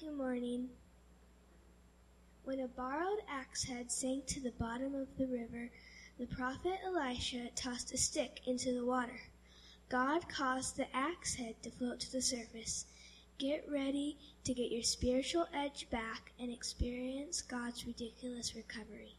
Good morning. When a borrowed axe head sank to the bottom of the river, the prophet Elisha tossed a stick into the water. God caused the axe head to float to the surface. Get ready to get your spiritual edge back and experience God's ridiculous recovery.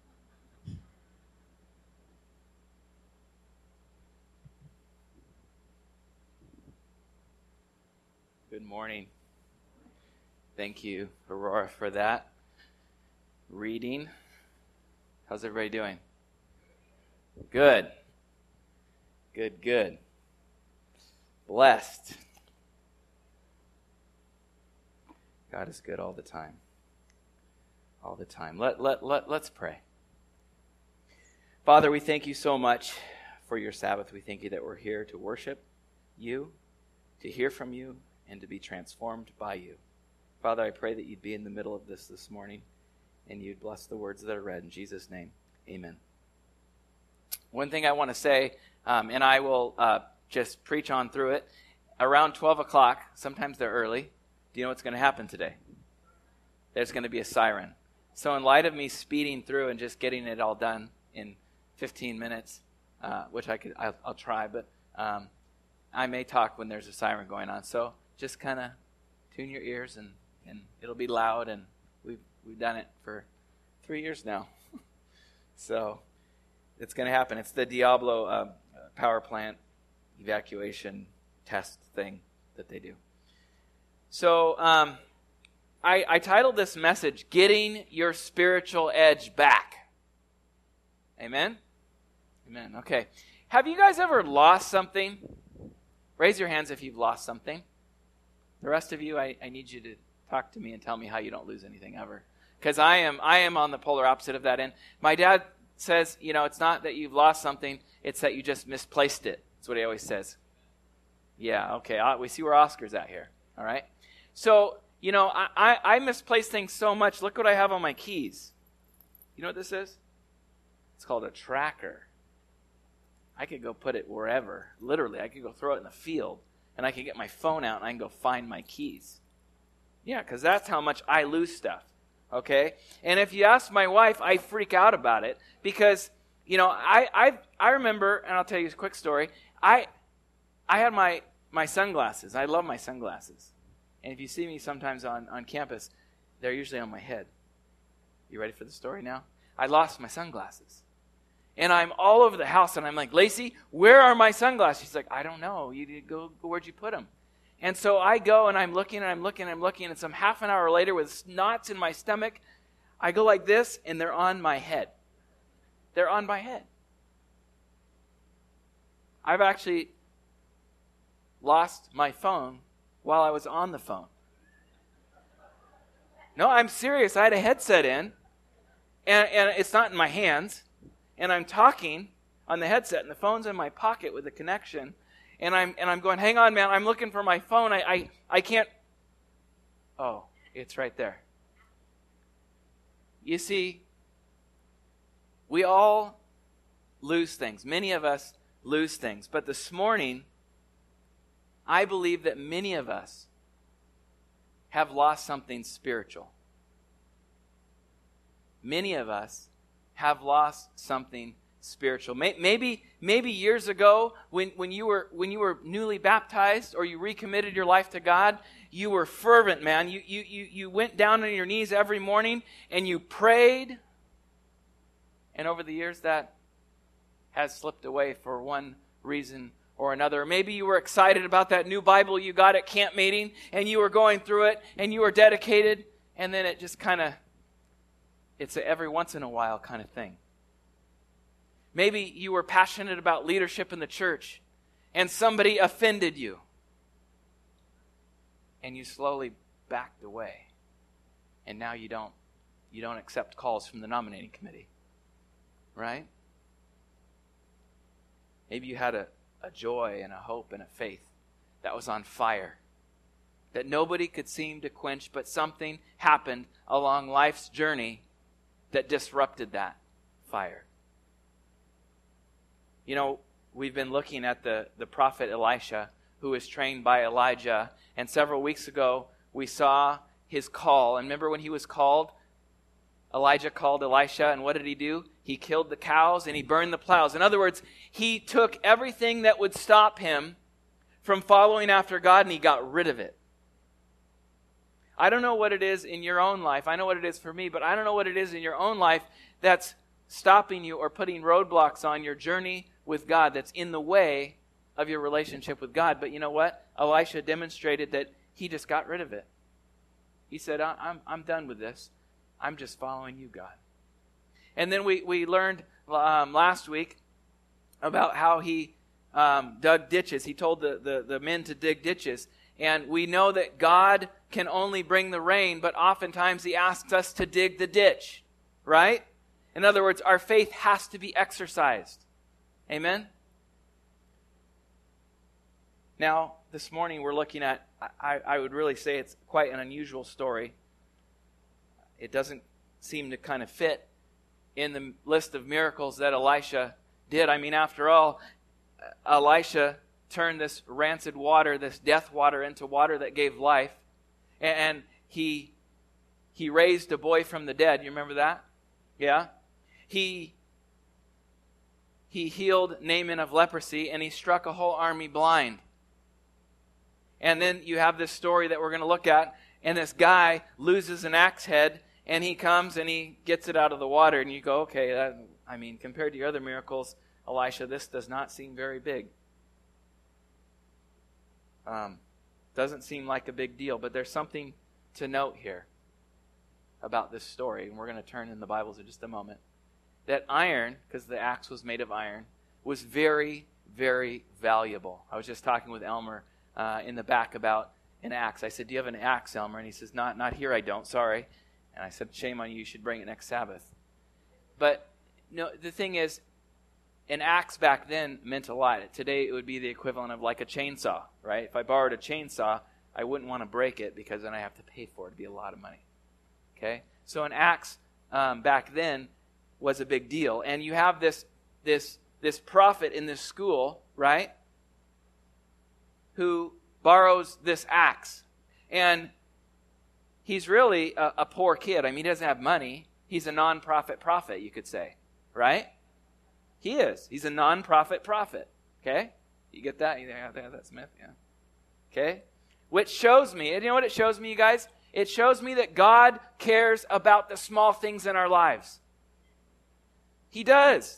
Good morning. Thank you, Aurora, for that reading. How's everybody doing? Good. Good. Blessed. God is good all the time. All the time. Let's pray. Father, we thank you so much for your Sabbath. We thank you that we're here to worship you, to hear from you, and to be transformed by you. Father, I pray that you'd be in the middle of this morning, and you'd bless the words that are read. In Jesus' name, amen. One thing I want to say, and I will just preach on through it, around 12 o'clock, sometimes they're early, do you know what's going to happen today? There's going to be a siren. So in light of me speeding through and just getting it all done in 15 minutes, which I'll try, but I may talk when there's a siren going on. So just kind of tune your ears, and it'll be loud, and we've done it for 3 years now. So it's going to happen. It's the Diablo power plant evacuation test thing that they do. So I titled this message, Getting Your Spiritual Edge Back. Amen? Amen. Okay. Have you guys ever lost something? Raise your hands if you've lost something. The rest of you, I need you to talk to me and tell me how you don't lose anything ever. Because I am on the polar opposite of that end. My dad says, it's not that you've lost something, it's that you just misplaced it. That's what he always says. Yeah, okay, we see where Oscar's at here, all right? So, I misplace things so much. Look what I have on my keys. You know what this is? It's called a tracker. I could go put it wherever. Literally, I could go throw it in the field, and I could get my phone out, and I can go find my keys. Yeah, because that's how much I lose stuff, okay? And if you ask my wife, I freak out about it because, I remember, and I'll tell you a quick story. I had my sunglasses. I love my sunglasses. And if you see me sometimes on campus, they're usually on my head. You ready for the story now? I lost my sunglasses. And I'm all over the house, and I'm like, Lacey, where are my sunglasses? She's like, I don't know. You go where'd you put them? And so I go, and I'm looking, and some half an hour later with knots in my stomach, I go like this, and they're on my head. They're on my head. I've actually lost my phone while I was on the phone. No, I'm serious. I had a headset in, and it's not in my hands. And I'm talking on the headset, and the phone's in my pocket with a connection. And I'm going, hang on, man, I'm looking for my phone. I can't. Oh, it's right there. You see, we all lose things. Many of us lose things. But this morning, I believe that many of us have lost something spiritual. Many of us have lost something spiritual. Maybe years ago, when you were newly baptized or you recommitted your life to God, you were fervent, man. You went down on your knees every morning and you prayed. And over the years, that has slipped away for one reason or another. Or maybe you were excited about that new Bible you got at camp meeting, and you were going through it, and you were dedicated, and then it just kind of, it's a every once in a while kind of thing. Maybe you were passionate about leadership in the church, and somebody offended you, and you slowly backed away, and now you don't accept calls from the nominating committee, right? Maybe you had a joy and a hope and a faith that was on fire, that nobody could seem to quench, but something happened along life's journey that disrupted that fire. You know, we've been looking at the prophet Elisha, who was trained by Elijah, and several weeks ago we saw his call. And remember when he was called, Elijah called Elisha, and what did he do? He killed the cows and he burned the plows. In other words, he took everything that would stop him from following after God and he got rid of it. I don't know what it is in your own life. I know what it is for me, but I don't know what it is in your own life that's stopping you or putting roadblocks on your journey with God, that's in the way of your relationship with God. But you know what? Elisha demonstrated that he just got rid of it. He said, I'm done with this. I'm just following you, God. And then we learned last week about how he dug ditches. He told the men to dig ditches. And we know that God can only bring the rain, but oftentimes he asks us to dig the ditch, right? In other words, our faith has to be exercised. Amen? Now, this morning we're looking at, I would really say it's quite an unusual story. It doesn't seem to kind of fit in the list of miracles that Elisha did. I mean, after all, Elisha turned this rancid water, this death water, into water that gave life. And he raised a boy from the dead. You remember that? Yeah? He healed Naaman of leprosy, and he struck a whole army blind. And then you have this story that we're going to look at, and this guy loses an axe head, and he comes and he gets it out of the water, and you go, okay, compared to your other miracles, Elisha, this does not seem very big. Doesn't seem like a big deal, but there's something to note here about this story, and we're going to turn in the Bibles in just a moment. That iron, because the axe was made of iron, was very, very valuable. I was just talking with Elmer in the back about an axe. I said, do you have an axe, Elmer? And he says, not here, I don't, sorry. And I said, shame on you, you should bring it next Sabbath. But no, the thing is, an axe back then meant a lot. Today it would be the equivalent of like a chainsaw, right? If I borrowed a chainsaw, I wouldn't want to break it because then I have to pay for it. It'd be a lot of money. Okay? So an axe back then was a big deal. And you have this prophet in this school, right? Who borrows this axe. And he's really a poor kid. I mean, he doesn't have money. He's a non-profit prophet, you could say, right? He is. He's a non-profit prophet. Okay? You get that? Yeah, that's Smith. Yeah. Okay? Which shows me, and you know what it shows me, you guys? It shows me that God cares about the small things in our lives. He does.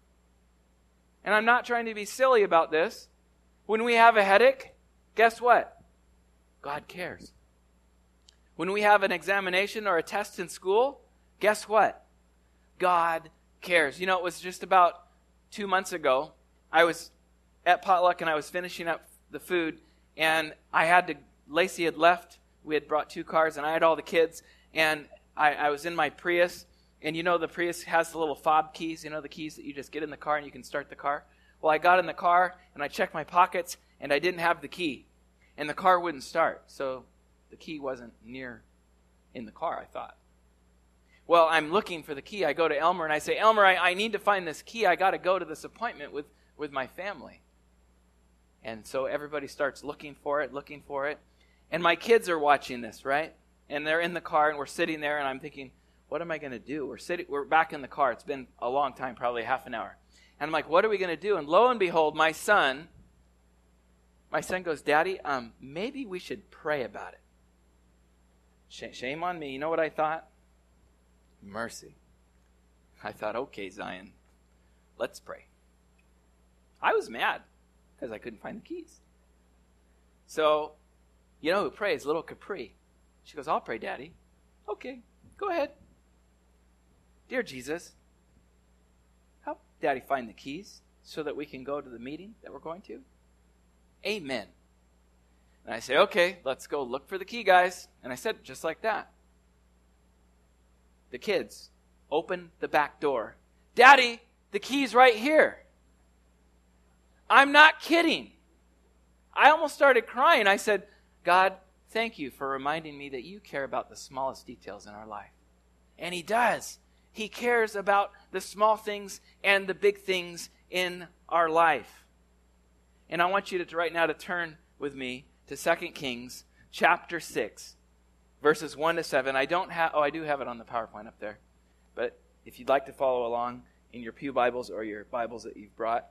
And I'm not trying to be silly about this. When we have a headache, guess what? God cares. When we have an examination or a test in school, guess what? God cares. You know, it was just about 2 months ago, I was at potluck and I was finishing up the food, and Lacey had left. We had brought 2 cars, and I had all the kids, and I was in my Prius, and you know the Prius has the little fob keys, you know, the keys that you just get in the car and you can start the car. Well, I got in the car, and I checked my pockets, and I didn't have the key, and the car wouldn't start, so the key wasn't in the car, I thought. Well, I'm looking for the key. I go to Elmer and I say, Elmer, I need to find this key. I got to go to this appointment with my family. And so everybody starts looking for it. And my kids are watching this, right? And they're in the car and we're sitting there and I'm thinking, what am I going to do? We're back in the car. It's been a long time, probably half an hour. And I'm like, what are we going to do? And lo and behold, my son goes, Daddy, maybe we should pray about it. Shame on me. You know what I thought? Mercy. I thought, okay, Zion, let's pray. I was mad because I couldn't find the keys. So, you know who prays? Little Capri. She goes, I'll pray, Daddy. Okay, go ahead. Dear Jesus, help Daddy find the keys so that we can go to the meeting that we're going to. Amen. And I say, okay, let's go look for the key, guys. And I said it just like that. The kids open the back door. Daddy, the key's right here. I'm not kidding. I almost started crying. I said, God, thank you for reminding me that you care about the smallest details in our life. And he does. He cares about the small things and the big things in our life. And I want you to right now to turn with me to 2 Kings chapter 6. verses 1 to 7. I do have it on the PowerPoint up there. But if you'd like to follow along in your pew Bibles or your Bibles that you've brought,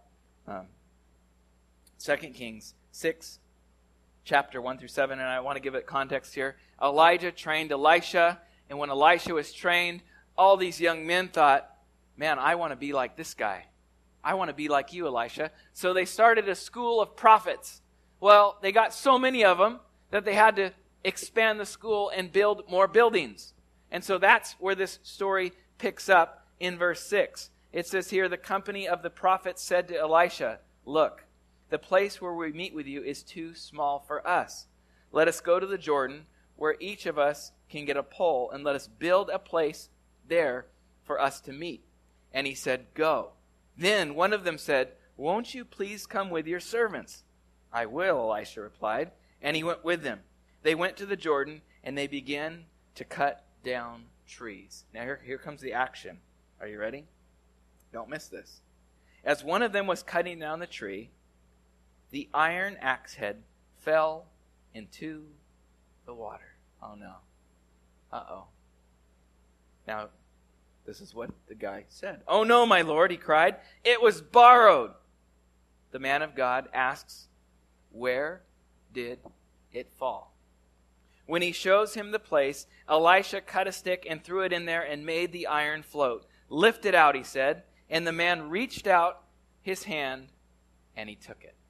2 Kings 6, chapter 1 through 7, and I want to give it context here. Elijah trained Elisha, and when Elisha was trained, all these young men thought, man, I want to be like this guy. I want to be like you, Elisha. So they started a school of prophets. Well, they got so many of them that they had to expand the school and build more buildings. And so that's where this story picks up in verse 6. It says here, the company of the prophets said to Elisha, look, the place where we meet with you is too small for us. Let us go to the Jordan, where each of us can get a pole, and let us build a place there for us to meet. And he said, go. Then one of them said, won't you please come with your servants? I will, Elisha replied. And he went with them. They went to the Jordan, and they began to cut down trees. Now here comes the action. Are you ready? Don't miss this. As one of them was cutting down the tree, the iron axe head fell into the water. Oh no. Uh-oh. Now, this is what the guy said. Oh no, my lord, he cried. It was borrowed. The man of God asks, where did it fall? When he shows him the place, Elisha cut a stick and threw it in there and made the iron float. Lift it out, he said. And the man reached out his hand and he took it.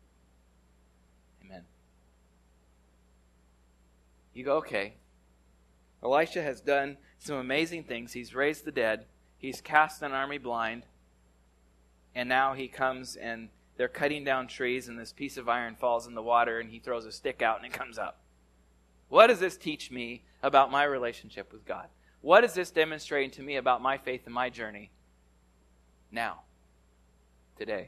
Amen. You go, okay. Elisha has done some amazing things. He's raised the dead. He's cast an army blind. And now he comes and they're cutting down trees and this piece of iron falls in the water and he throws a stick out and it comes up. What does this teach me about my relationship with God? What is this demonstrating to me about my faith and my journey now, today?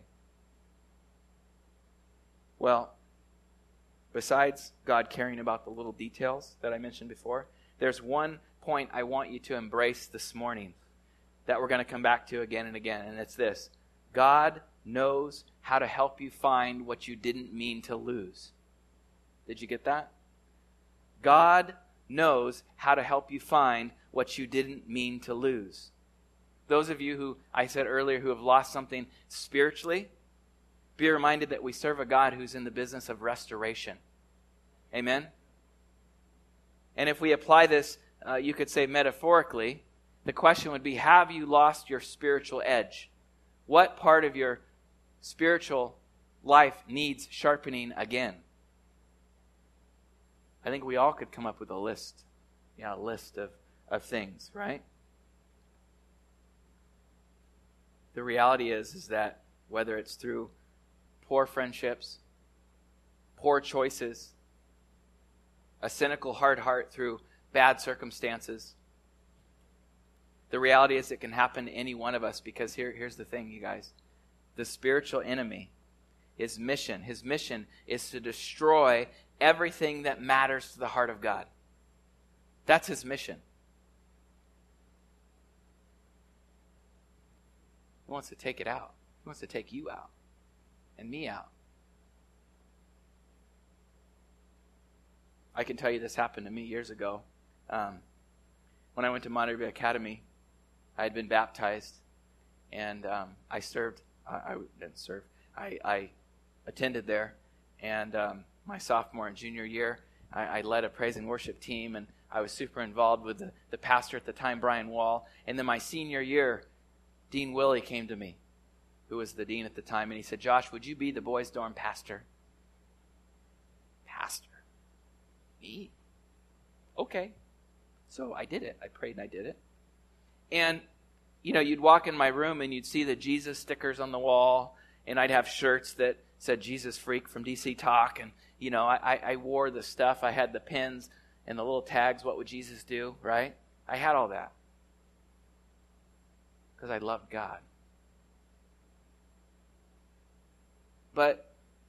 Well, besides God caring about the little details that I mentioned before, there's one point I want you to embrace this morning that we're going to come back to again and again, and it's this. God knows how to help you find what you didn't mean to lose. Did you get that? God knows how to help you find what you didn't mean to lose. Those of you who, I said earlier, who have lost something spiritually, be reminded that we serve a God who's in the business of restoration. Amen? And if we apply this, you could say metaphorically, the question would be, have you lost your spiritual edge? What part of your spiritual life needs sharpening again? I think we all could come up with a list. A list of things, right? The reality is that whether it's through poor friendships, poor choices, a cynical hard heart through bad circumstances, the reality is it can happen to any one of us because here's the thing, you guys. The spiritual enemy, his mission is to destroy everything that matters to the heart of God. That's his mission. He wants to take it out. He wants to take you out and me out. I can tell you this happened to me years ago. When I went to Monterey Bay Academy, I had been baptized, and I served. I didn't serve. I attended there, and my sophomore and junior year, I led a praise and worship team, and I was super involved with the pastor at the time, Brian Wall. And then my senior year, Dean Willie came to me, who was the dean at the time, and he said, Josh, would you be the boys' dorm pastor? Pastor? Me? Okay. So I did it. I prayed and I did it. And, you'd walk in my room and you'd see the Jesus stickers on the wall, and I'd have shirts that said Jesus Freak from DC Talk, and, I wore the stuff. I had the pins and the little tags, what would Jesus do, right? I had all that because I loved God. But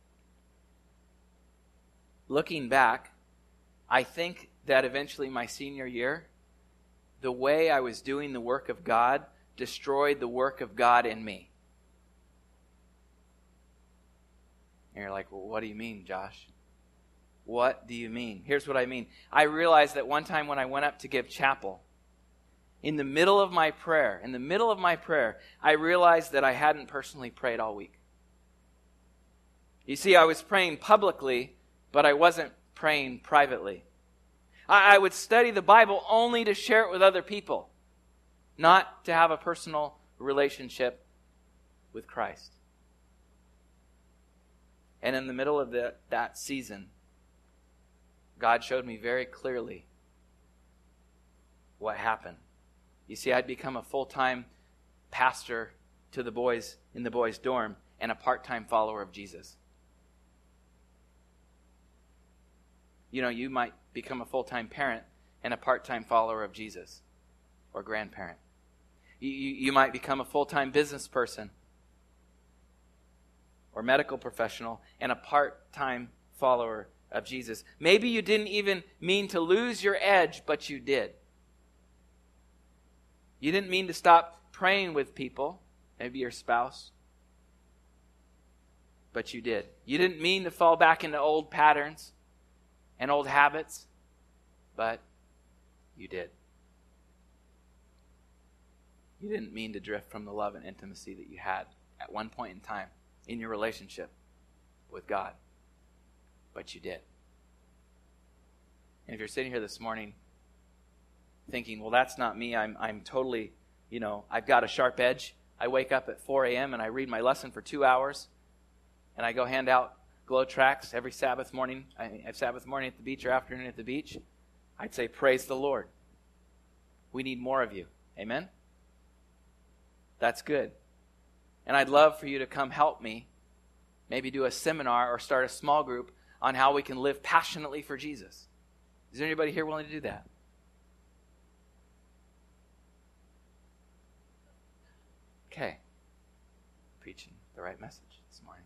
looking back, I think that eventually my senior year, the way I was doing the work of God destroyed the work of God in me. And you're like, well, what do you mean, Josh? What do you mean? Here's what I mean. I realized that one time when I went up to give chapel, in the middle of my prayer, I realized that I hadn't personally prayed all week. You see, I was praying publicly, but I wasn't praying privately. I would study the Bible only to share it with other people, not to have a personal relationship with Christ. And in the middle of that season, God showed me very clearly what happened. You see, I'd become a full-time pastor to the boys in the boys' dorm and a part-time follower of Jesus. You know, you might become a full-time parent and a part-time follower of Jesus or grandparent. You might become a full-time business person or medical professional and a part-time follower of Jesus. Maybe you didn't even mean to lose your edge, but you did. You didn't mean to stop praying with people, maybe your spouse, but you did. You didn't mean to fall back into old patterns and old habits, but you did. You didn't mean to drift from the love and intimacy that you had at one point in time in your relationship with God, but you did. And if you're sitting here this morning thinking, well, that's not me, I'm totally, I've got a sharp edge. I wake up at 4 a.m. and I read my lesson for 2 hours, and I go hand out glow tracts every Sabbath morning. I have Sabbath morning at the beach or afternoon at the beach. I'd say, praise the Lord. We need more of you. Amen? That's good. And I'd love for you to come help me, maybe do a seminar or start a small group on how we can live passionately for Jesus. Is there anybody here willing to do that? Okay. Preaching the right message this morning.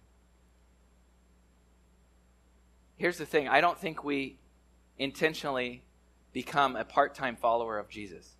Here's the thing. I don't think we intentionally become a part-time follower of Jesus.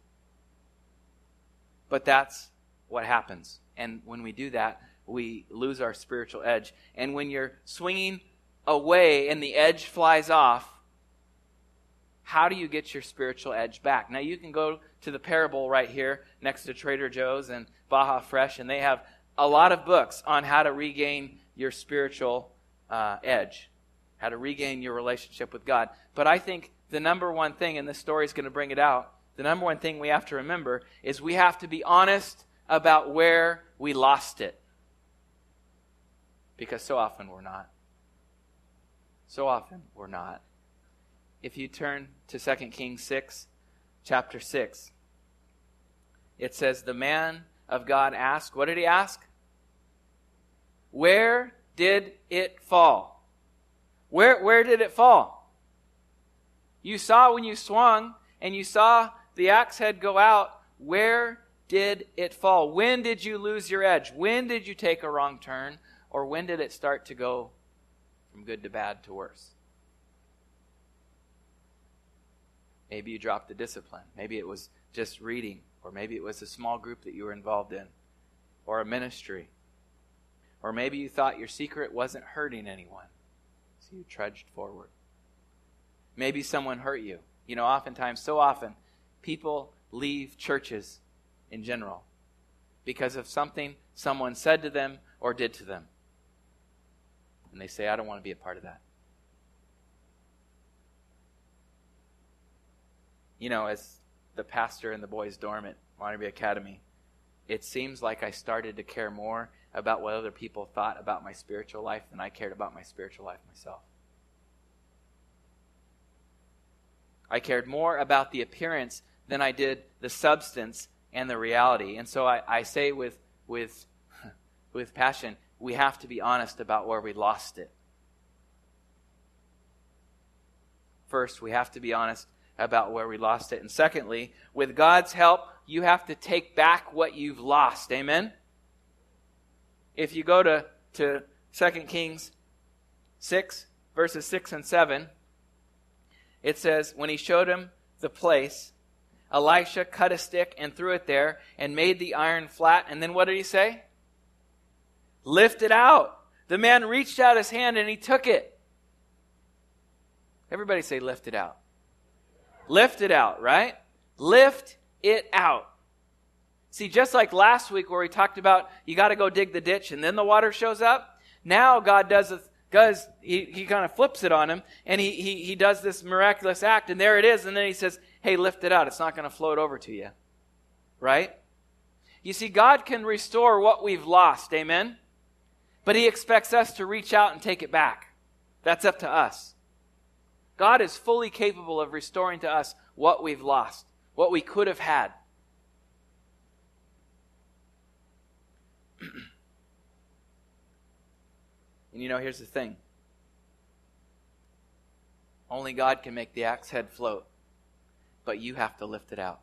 But that's what happens. And when we do that, we lose our spiritual edge. And when you're swinging away and the edge flies off, how do you get your spiritual edge back? Now, you can go to the parable right here next to Trader Joe's and Baja Fresh, and they have a lot of books on how to regain your spiritual edge, how to regain your relationship with God. But I think the number one thing, and this story is going to bring it out, the number one thing we have to remember is we have to be honest about where we lost it. Because so often we're not. So often we're not. If you turn to 2 Kings 6, chapter 6, it says, the man of God asked, what did he ask? Where did it fall? Where did it fall? You saw when you swung and you saw the axe head go out. Where did it fall? When did you lose your edge? When did you take a wrong turn? Or when did it start to go from good to bad to worse? Maybe you dropped the discipline. Maybe it was just reading. Or maybe it was a small group that you were involved in. Or a ministry. Or maybe you thought your secret wasn't hurting anyone. So you trudged forward. Maybe someone hurt you. You know, oftentimes, so often, people leave churches in general because of something someone said to them or did to them. And they say, I don't want to be a part of that. You know, as the pastor in the boys' dorm at Monterey Academy, it seems like I started to care more about what other people thought about my spiritual life than I cared about my spiritual life myself. I cared more about the appearance than I did the substance and the reality. And so I say with passion, we have to be honest about where we lost it. First, we have to be honest about where we lost it. And secondly, with God's help, you have to take back what you've lost. Amen? If you go to 2 Kings 6, verses 6 and 7, it says, when he showed him the place, Elisha cut a stick and threw it there and made the iron flat. And then what did he say? Lift it out. The man reached out his hand and he took it. Everybody say lift it out. Lift it out, right? Lift it out. See, just like last week where we talked about you got to go dig the ditch and then the water shows up, now God he kind of flips it on him and he does this miraculous act and there it is, and then he says, hey, lift it out. It's not going to float over to you. Right? You see, God can restore what we've lost, amen? But he expects us to reach out and take it back. That's up to us. God is fully capable of restoring to us what we've lost, what we could have had. And here's the thing. Only God can make the axe head float, but you have to lift it out.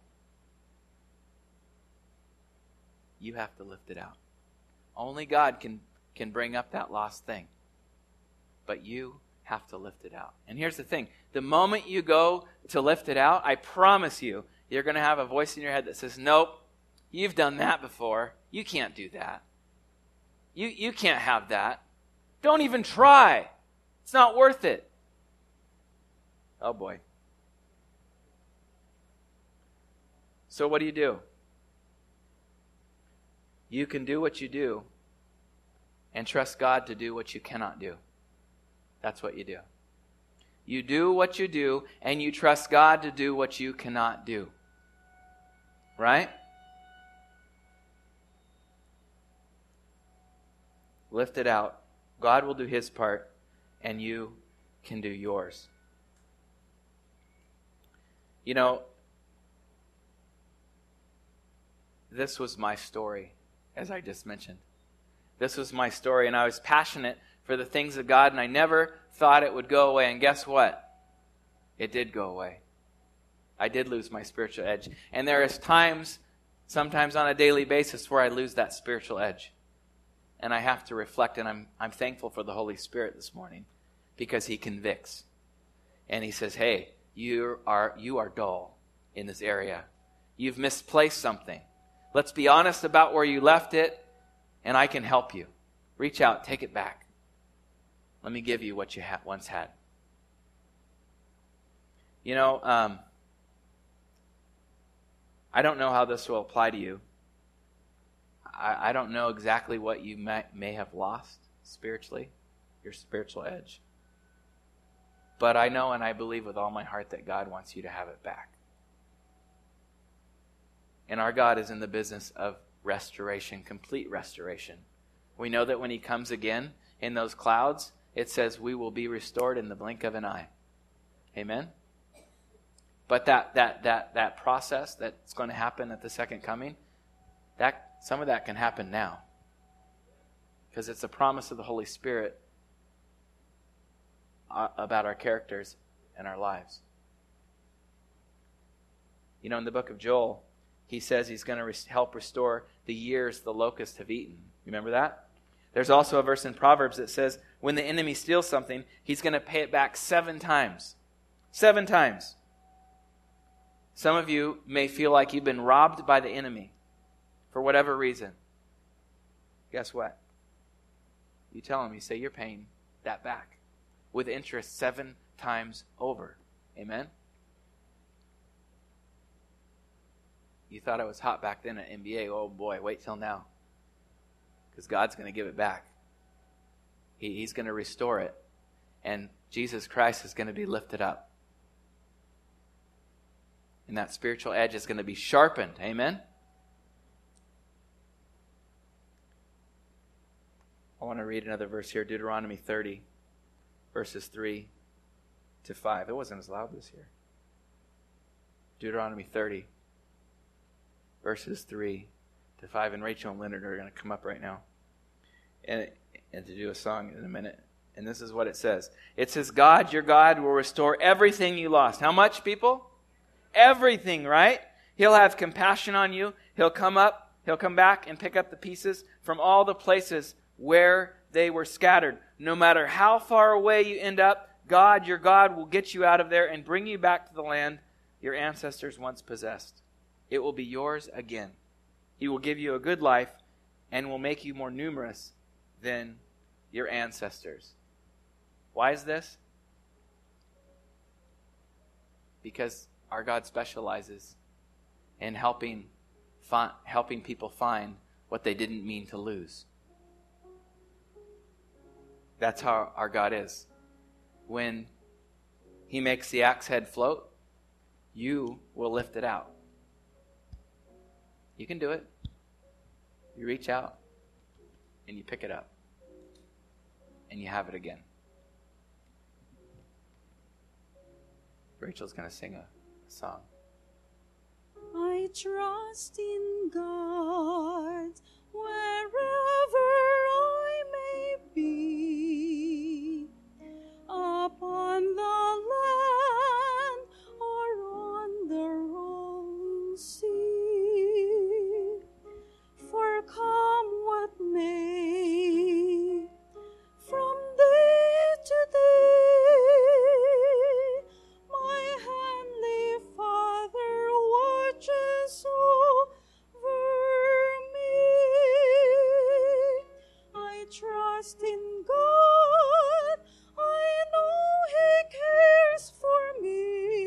You have to lift it out. Only God can bring up that lost thing, but you have to lift it out. And here's the thing. The moment you go to lift it out, I promise you, you're going to have a voice in your head that says, nope, you've done that before. You can't do that. You can't have that. Don't even try. It's not worth it. Oh boy. So what do? You can do what you do and trust God to do what you cannot do. That's what you do. You do what you do and you trust God to do what you cannot do. Right? Lift it out. God will do his part and you can do yours. This was my story, as I just mentioned. This was my story, and I was passionate for the things of God, and I never thought it would go away. And guess what? It did go away. I did lose my spiritual edge. And there is times, sometimes on a daily basis, where I lose that spiritual edge. And I have to reflect, and I'm thankful for the Holy Spirit this morning, because he convicts. And he says, hey, you are dull in this area. You've misplaced something. Let's be honest about where you left it, and I can help you. Reach out, take it back. Let me give you what you once had. I don't know how this will apply to you. I don't know exactly what you may have lost spiritually, your spiritual edge. But I know and I believe with all my heart that God wants you to have it back. And our God is in the business of restoration, complete restoration. We know that when he comes again in those clouds, it says we will be restored in the blink of an eye. Amen? But that process that's going to happen at the second coming, some of that can happen now. Because it's a promise of the Holy Spirit about our characters and our lives. In the book of Joel, he says he's going to help restore the years the locusts have eaten. Remember that? There's also a verse in Proverbs that says when the enemy steals something, he's going to pay it back 7 times. 7 times. Some of you may feel like you've been robbed by the enemy for whatever reason. Guess what? You tell him, you say you're paying that back with interest 7 times over. Amen? You thought I was hot back then at NBA. Oh boy, wait till now. Because God's going to give it back. He's going to restore it. And Jesus Christ is going to be lifted up. And that spiritual edge is going to be sharpened. Amen? I want to read another verse here. Deuteronomy 30, verses 3 to 5. It wasn't as loud this year. Deuteronomy 30, verses 3 to 5. And Rachel and Leonard are going to come up right now and to do a song in a minute. And this is what it says. It says, God, your God, will restore everything you lost. How much, people? Everything, right? He'll have compassion on you. He'll come back and pick up the pieces from all the places where they were scattered. No matter how far away you end up, God, your God, will get you out of there and bring you back to the land your ancestors once possessed. It will be yours again. He will give you a good life and will make you more numerous than your ancestors. Why is this? because our God specializes in helping people find what they didn't mean to lose. That's how our God is. When he makes the axe head float, you will lift it out. You can do it. You reach out and you pick it up and you have it again. Rachel's going to sing a song. I trust in God wherever I may be, upon the land or on the rolling sea. For come what may, from day to day, my heavenly Father watches over me. I trust in God, I know He cares for me.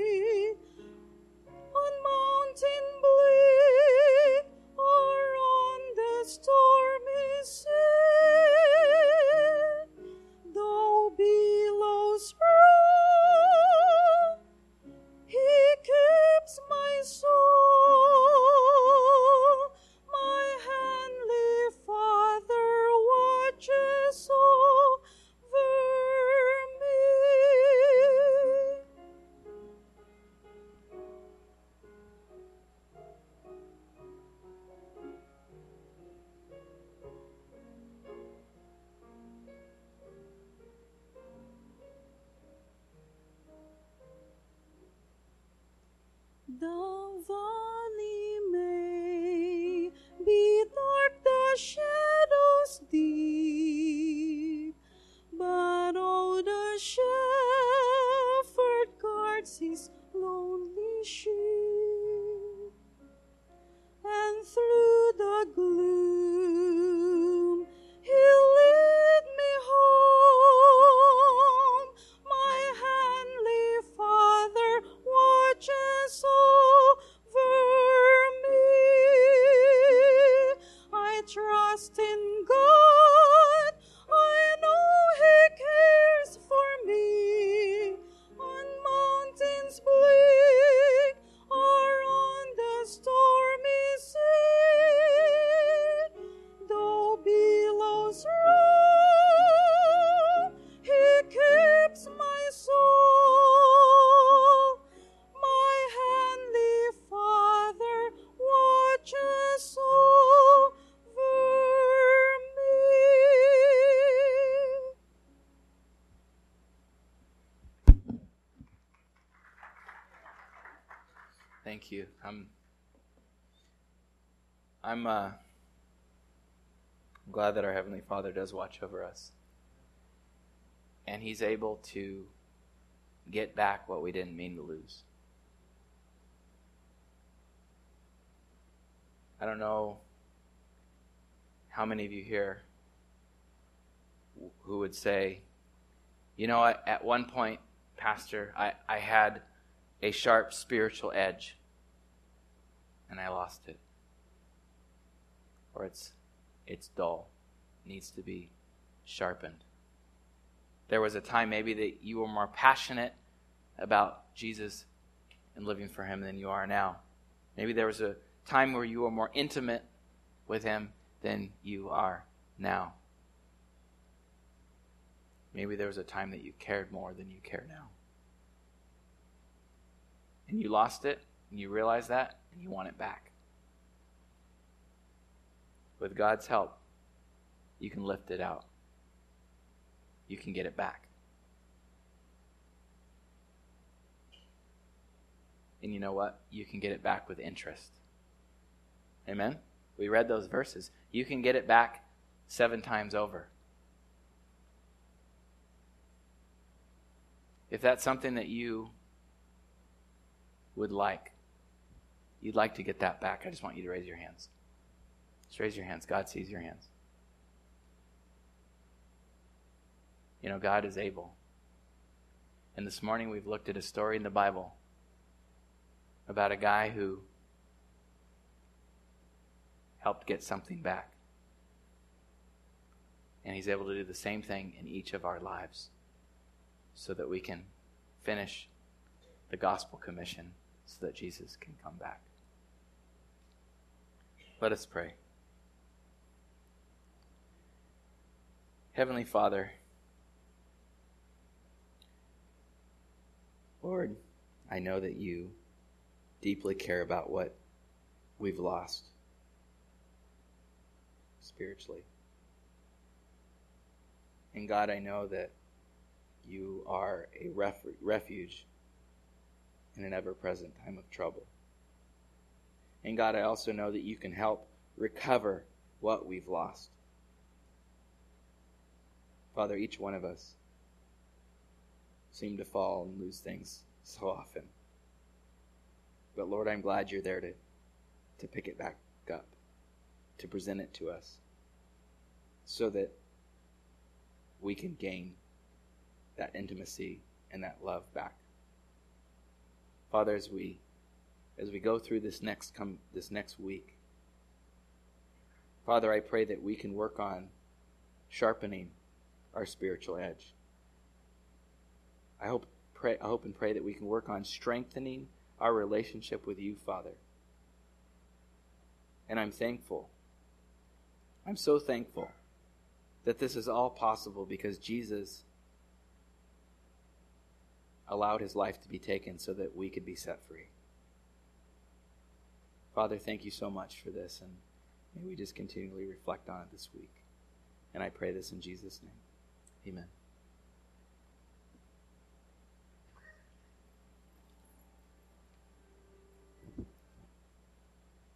On mountain bleak or on the stormy sea, though billows roll, He keeps my soul. My heavenly Father watches over me. The valley may be dark, the shadows deep, but oh, the shepherd guards his lonely sheep, and through the gloom he'll lead me home. My heavenly Father watches over me. I trust in God, I know He cares for me. On mountains bleak or on the stormy sea, though billows roll, He keeps my soul. My heavenly Father watches over me. Thank you. I'm glad that our Heavenly Father does watch over us. And He's able to get back what we didn't mean to lose. I don't know how many of you here who would say, you know, at one point, Pastor, I had a sharp spiritual edge and I lost it. Or it's dull, needs to be sharpened. There was a time maybe that you were more passionate about Jesus and living for Him than you are now. Maybe there was a time where you were more intimate with Him than you are now. Maybe there was a time that you cared more than you care now. And you lost it, and you realize that, and you want it back. With God's help, you can lift it out. You can get it back. And you know what? You can get it back with interest. Amen? We read those verses. You can get it back 7 times over. If that's something that you would like, you'd like to get that back, I just want you to raise your hands. Just raise your hands. God sees your hands. You know, God is able. And this morning we've looked at a story in the Bible about a guy who helped get something back. And he's able to do the same thing in each of our lives so that we can finish the gospel commission so that Jesus can come back. Let us pray. Heavenly Father, Lord, I know that you deeply care about what we've lost spiritually. And God, I know that you are a refuge in an ever-present time of trouble. And God, I also know that you can help recover what we've lost. Father, each one of us seem to fall and lose things so often. But Lord, I'm glad you're there to pick it back up, to present it to us, so that we can gain that intimacy and that love back. Father, as we go through this next week, Father, I pray that we can work on sharpening our spiritual edge. I hope and pray that we can work on strengthening our relationship with you, Father. And I'm thankful. I'm so thankful that this is all possible because Jesus allowed his life to be taken so that we could be set free. Father, thank you so much for this, and may we just continually reflect on it this week. And I pray this in Jesus' name. Amen.